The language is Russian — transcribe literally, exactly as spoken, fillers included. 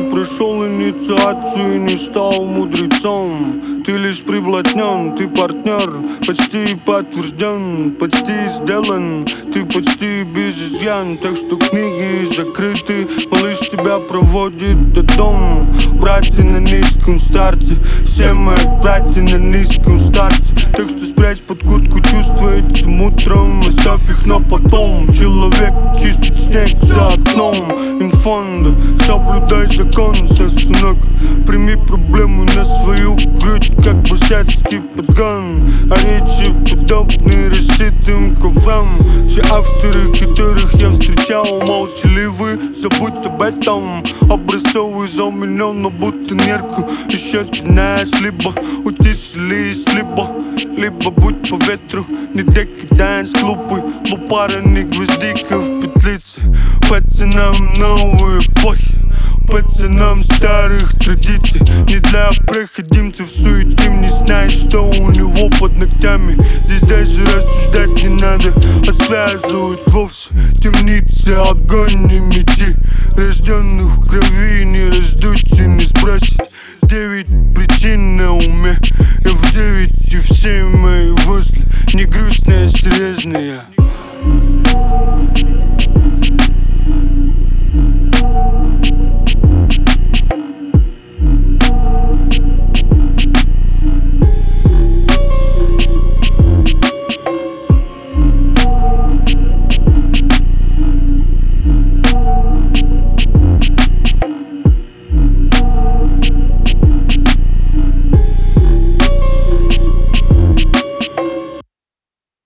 прошел инициацию и не стал мудрецом. Ты лишь приблотнен, ты партнер, почти подтвержден, почти сделан, ты почти без изъян. Так что книги закрыты, малыш тебя проводит до дома. Братья на низком старте, все мои братья на низком старте. Так что спрячь под куртку чувства этим утром, оставь их на потом. Человек чистит снег за окном инфонда, соблюдай закон, сынок. Прими проблему на свою грудь, как босяцкий подгон. А речи подобные расшитым коврам. Все авторы, которых я встречал, молчаливы, забудь об этом. Образцовый зал миллион, но будто нерку. Еще ты знаешь, либо утешились, либо Либо будь по ветру, не декаданс глупый. Лупаренный гвоздика в петлице. Пацанам новой эпохи, пацанам старых традиций. Не для проходимцев суетим, не знаешь, что у него под ногтями. Здесь даже рассуждать не надо, а связывают вовсе темницы, огонь и мечи. Рожденных в крови не раздуть и не сбросить. Девять причин на уме, я в девять и все мои возле. Не грустные, а серьезные.